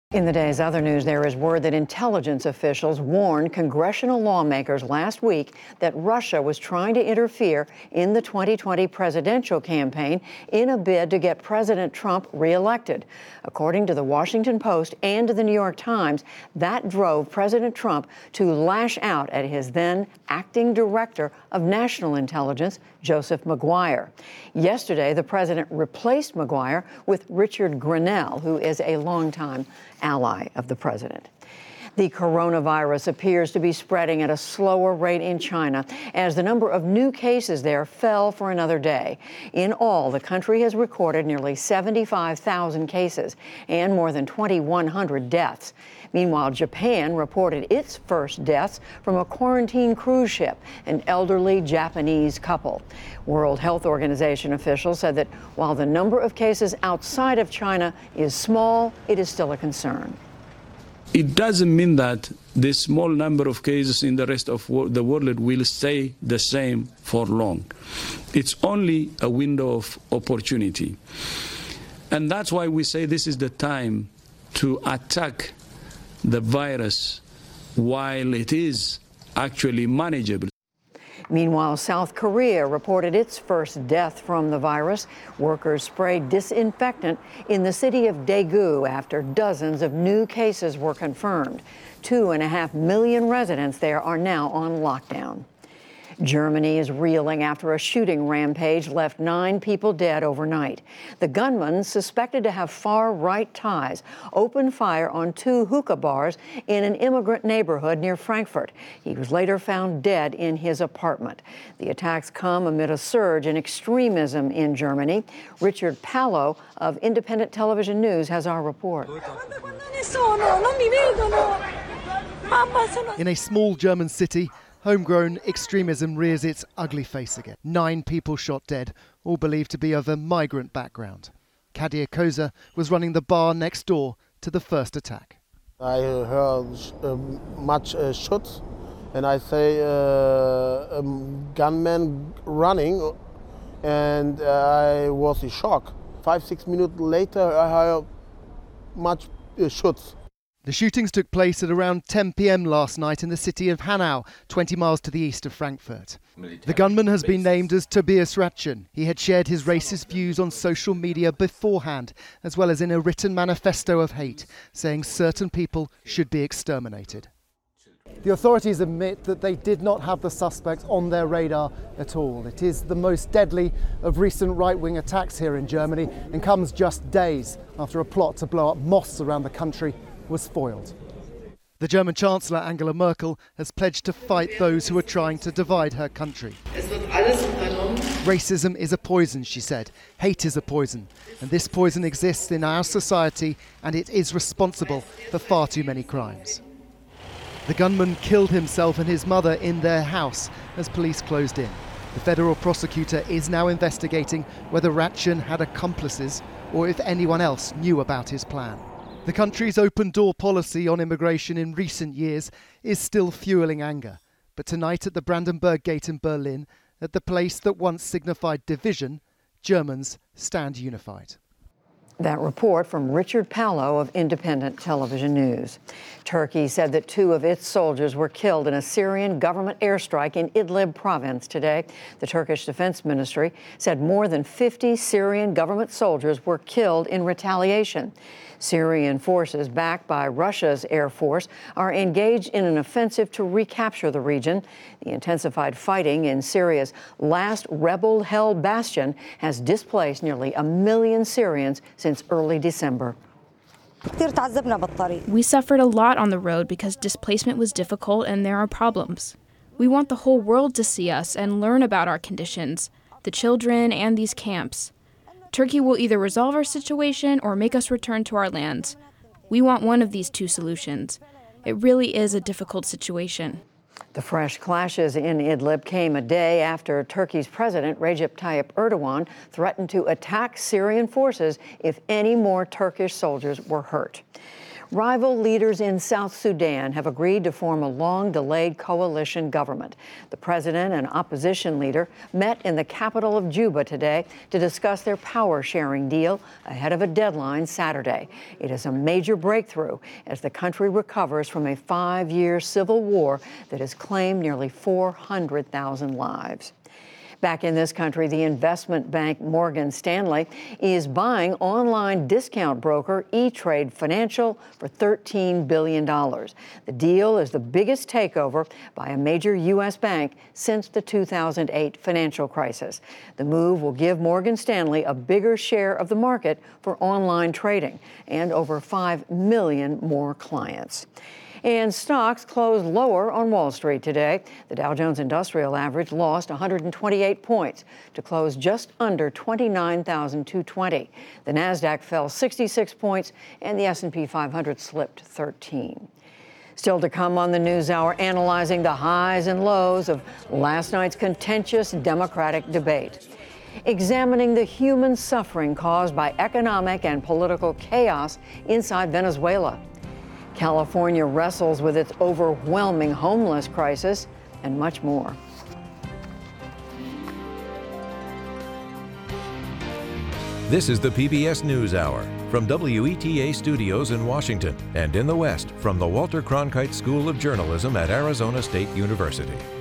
In the day's other news, there is word that intelligence officials warned congressional lawmakers last week that Russia was trying to interfere in the 2020 presidential campaign in a bid to get President Trump reelected. According to the Washington Post and the New York Times, that drove President Trump to lash out at his then acting director of national intelligence, Joseph Maguire. Yesterday, the president replaced Maguire with Richard Grenell, who is a longtime ally of the president. The coronavirus appears to be spreading at a slower rate in China as the number of new cases there fell for another day. In all, the country has recorded nearly 75,000 cases and more than 2,100 deaths. Meanwhile, Japan reported its first deaths from a quarantine cruise ship, an elderly Japanese couple. World Health Organization officials said that while the number of cases outside of China is small, it is still a concern. It doesn't mean that the small number of cases in the rest of the world will stay the same for long. It's only a window of opportunity. And that's why we say this is the time to attack the virus while it is actually manageable. Meanwhile, South Korea reported its first death from the virus. Workers sprayed disinfectant in the city of Daegu after dozens of new cases were confirmed. 2.5 million residents there are now on lockdown. Germany is reeling after a shooting rampage left 9 people dead overnight. The gunman, suspected to have far-right ties, opened fire on 2 hookah bars in an immigrant neighborhood near Frankfurt. He was later found dead in his apartment. The attacks come amid a surge in extremism in Germany. Richard Pallo of Independent Television News has our report. In a small German city, homegrown extremism rears its ugly face again. 9 people shot dead, all believed to be of a migrant background. Kadir Koza was running the bar next door to the first attack. I heard much shots, and I say gunman running, and I was in shock. 5-6 minutes later, I heard much shots. The shootings took place at around 10 p.m. last night in the city of Hanau, 20 miles to the east of Frankfurt. The gunman has been named as Tobias Ratchen. He had shared his racist views on social media beforehand, as well as in a written manifesto of hate, saying certain people should be exterminated. The authorities admit that they did not have the suspect on their radar at all. It is the most deadly of recent right-wing attacks here in Germany and comes just days after a plot to blow up mosques around the country was foiled. The German Chancellor Angela Merkel has pledged to fight those who are trying to divide her country. Racism is a poison, she said. Hate is a poison. And this poison exists in our society, and it is responsible for far too many crimes. The gunman killed himself and his mother in their house as police closed in. The federal prosecutor is now investigating whether Ratchen had accomplices or if anyone else knew about his plan. The country's open-door policy on immigration in recent years is still fueling anger. But tonight at the Brandenburg Gate in Berlin, at the place that once signified division, Germans stand unified. That report from Richard Pallo of Independent Television News. Turkey said that 2 of its soldiers were killed in a Syrian government airstrike in Idlib province today. The Turkish Defense Ministry said more than 50 Syrian government soldiers were killed in retaliation. Syrian forces, backed by Russia's Air Force, are engaged in an offensive to recapture the region. The intensified fighting in Syria's last rebel-held bastion has displaced nearly 1 million Syrians since early December. We suffered a lot on the road because displacement was difficult and there are problems. We want the whole world to see us and learn about our conditions, the children and these camps. Turkey will either resolve our situation or make us return to our lands. We want one of these 2 solutions. It really is a difficult situation. The fresh clashes in Idlib came a day after Turkey's President Recep Tayyip Erdogan threatened to attack Syrian forces if any more Turkish soldiers were hurt. Rival leaders in South Sudan have agreed to form a long-delayed coalition government. The president and opposition leader met in the capital of Juba today to discuss their power-sharing deal ahead of a deadline Saturday. It is a major breakthrough as the country recovers from a 5-year civil war that has claimed nearly 400,000 lives. Back in this country, the investment bank Morgan Stanley is buying online discount broker E-Trade Financial for $13 billion. The deal is the biggest takeover by a major U.S. bank since the 2008 financial crisis. The move will give Morgan Stanley a bigger share of the market for online trading and over 5 million more clients. And stocks closed lower on Wall Street today. The Dow Jones Industrial Average lost 128 points to close just under 29,220. The Nasdaq fell 66 points, and the S&P 500 slipped 13. Still to come on the NewsHour, analyzing the highs and lows of last night's contentious Democratic debate. Examining the human suffering caused by economic and political chaos inside Venezuela. California wrestles with its overwhelming homeless crisis, and much more. This is the PBS NewsHour from WETA Studios in Washington and in the West from the Walter Cronkite School of Journalism at Arizona State University.